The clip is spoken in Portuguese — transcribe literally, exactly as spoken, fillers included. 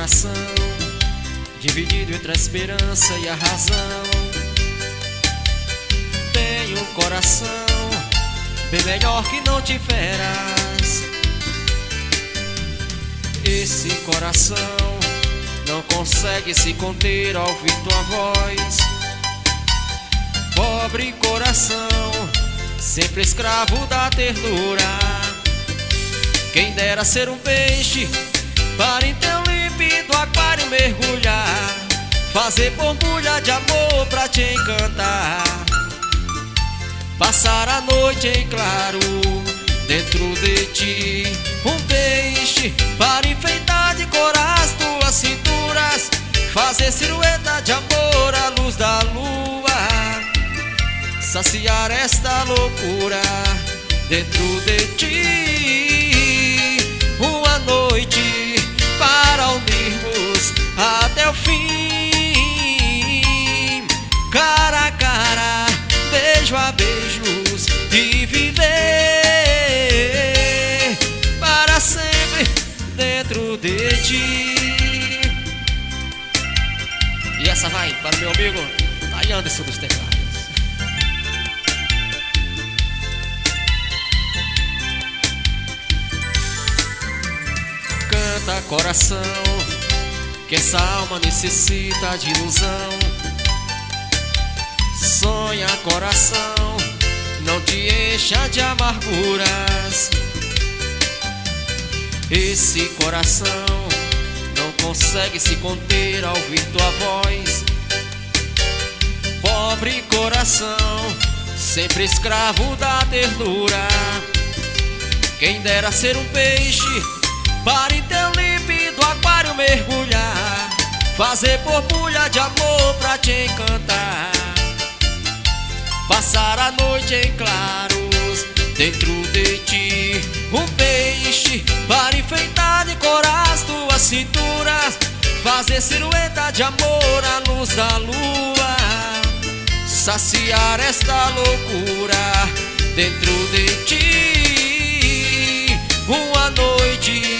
coração, dividido entre a esperança e a razão. Tenho um coração bem melhor que não tiveras. Esse coração não consegue se conter ao ouvir tua voz. Pobre coração, sempre escravo da ternura. Quem dera ser um peixe para em teu límpido aquário mergulhar, fazer borbulha de amor pra te encantar, passar a noite em claro dentro de ti. Um peixe para enfeitar de cor as tuas cinturas, fazer silhueta de amor à luz da lua, saciar esta loucura dentro de ti. Uma noite para unirmos até o fim, cara a cara, beijo a beijos, e viver para sempre dentro de ti. E essa vai para o meu amigo Thay Anderson dos teclados. Canta coração, que essa alma necessita de ilusão. Sonha coração, não te encha de amarguras. Esse coração não consegue se conter ao ouvir tua voz. Pobre coração, sempre escravo da ternura. Quem dera ser um peixe para em teu límpido aquário mergulhar, fazer borbulha de amor pra te encantar, passar a noite em claros dentro de ti. Um peixe para enfeitar de cor as tuas cinturas, fazer silhueta de amor à luz da lua, saciar esta loucura dentro de ti. Uma noite